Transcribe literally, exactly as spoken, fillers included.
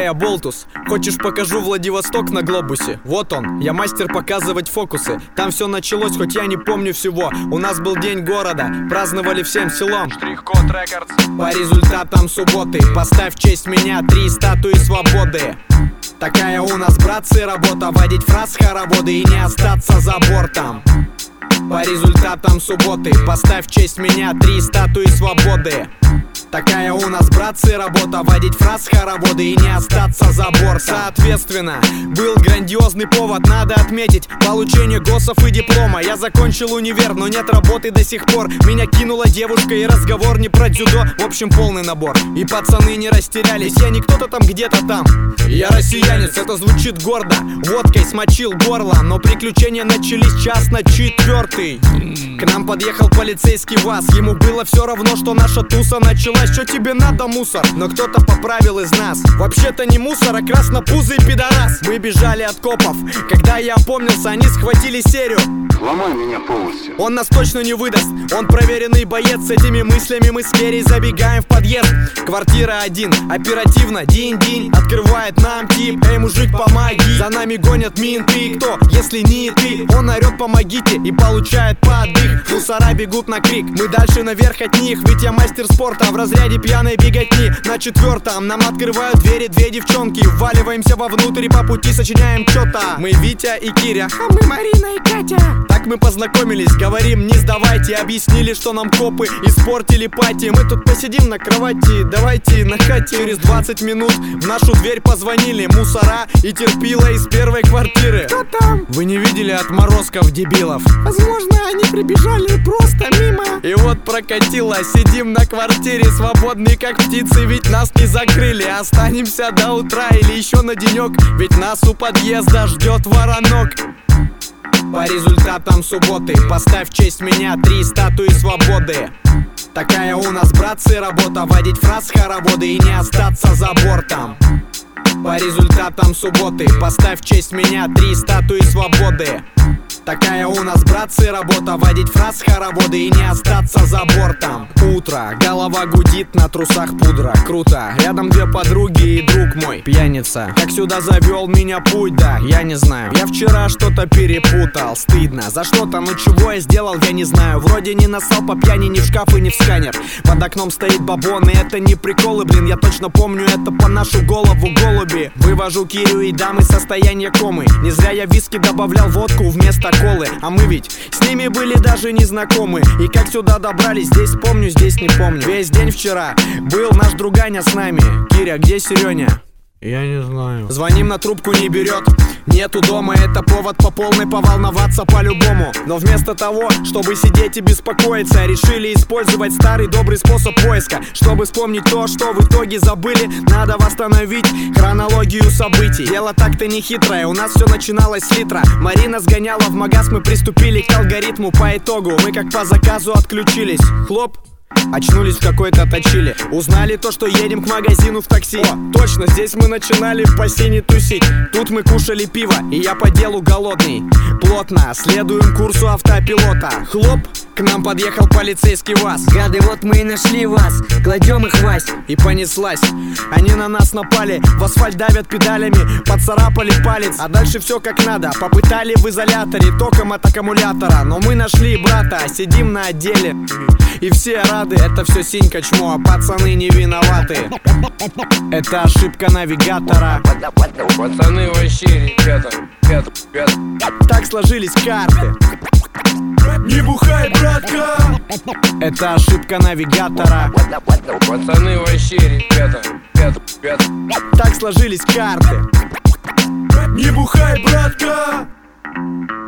я болтус. Хочешь, покажу Владивосток на глобусе? Вот он, я мастер показывать фокусы. Там все началось, хоть я не помню всего. У нас был день города, праздновали всем селом. Штрих-код Рекордс. По результатам субботы поставь в честь меня три статуи свободы. Такая у нас, братцы, работа. Водить фраз хороводы и не остаться за бортом. По результатам субботы поставь в честь меня три статуи свободы. Такая у нас, братцы, работа. Водить фраз хороводы и не остаться за бортом. Соответственно, был грандиозный повод, надо отметить получение госов и диплома. Я закончил универ, но нет работы до сих пор. Меня кинула девушка и разговор не про дзюдо. В общем, полный набор. И пацаны не растерялись, я не кто-то там, где-то там. Я россиянец, это звучит гордо. Водкой смочил горло, но приключения начались час на четвертый. К нам подъехал полицейский ВАЗ. Ему было все равно, что наша туса началась. Что тебе надо, мусор? Но кто-то поправил из нас. Вообще-то не мусор, а краснопузый пидорас. Мы бежали от копов. Когда я опомнился, они схватили серию. Ломай меня полностью. Он нас точно не выдаст, он проверенный боец. С этими мыслями мы с Керри забегаем в подъезд. Квартира один, оперативно, динь-динь. Открывает нам тип, эй, мужик, помоги. За нами гонят менты, кто, если не ты? Он орет, помогите, и получает подых. Мусора бегут на крик, мы дальше наверх от них. Ведь я мастер спорта в разряде пьяной беготни. На четвертом нам открывают двери две девчонки. Вваливаемся вовнутрь и по пути сочиняем что-то. Мы Витя и Киря, а мы Марина и Катя. Так мы познакомились, говорим, не сдавайте. Объяснили, что нам копы испортили пати. Мы тут посидим на кровати, давайте на хате. Через двадцать минут в нашу дверь позвонили мусора и терпила из первой квартиры. Кто там? Вы не видели отморозков, дебилов? Возможно, они прибежали просто мимо. И вот прокатило, сидим на квартире, свободные как птицы, ведь нас не закрыли. Останемся до утра или еще на денек, ведь нас у подъезда ждет воронок. По результатам субботы поставь в честь меня три статуи свободы. Такая у нас, братцы, работа. Водить фраз хороводы и не остаться за бортом. По результатам субботы поставь в честь меня три статуи свободы. Такая у нас, братцы, работа. Водить фраз хороводы и не остаться за бортом. Утро, голова гудит, на трусах пудра. Круто, рядом две подруги и друг мой пьяница. Как сюда завел меня путь, да, я не знаю. Я вчера что-то перепутал, стыдно. За что-то, ну чего я сделал, я не знаю. Вроде не нассал по пьяни ни в шкаф и ни в сканер. Под окном стоит бабон, и это не приколы, блин. Я точно помню, это по нашу голову голуби. Вывожу Кирю и дамы состояние комы. Не зря я виски добавлял водку вместо колы. А мы ведь с ними были даже не знакомы. И как сюда добрались, здесь помню, здесь не помню. Весь день вчера был наш друганя с нами. Киря, где Серёня? Я не знаю. Звоним, на трубку не берет. Нету дома, это повод по полной поволноваться по-любому. Но вместо того, чтобы сидеть и беспокоиться, решили использовать старый добрый способ поиска. Чтобы вспомнить то, что в итоге забыли, надо восстановить хронологию событий. Дело так-то не хитрое, у нас все начиналось с литра. Марина сгоняла в магаз, мы приступили к алгоритму. По итогу мы как по заказу отключились. Хлоп, очнулись в какой-то точиле. Узнали то, что едем к магазину в такси. О, точно, здесь мы начинали в бассейне тусить. Тут мы кушали пиво, и я по делу голодный. Плотно следуем курсу автопилота. Хлоп, к нам подъехал полицейский ВАЗ. Гады, вот мы и нашли вас, кладем их в Вась. И понеслась, они на нас напали. В асфальт давят педалями, поцарапали палец. А дальше все как надо, попытали в изоляторе током от аккумулятора. Но мы нашли брата, сидим на отделе. И все рады, это все синька чмо, а пацаны не виноваты. Это ошибка навигатора. Пацаны вообще, ребята, ребята, ребята. Так сложились карты. Не бухай, братка! Это ошибка навигатора. Пацаны вообще, ребята, ребята, ребята. Так сложились карты. Не бухай, братка!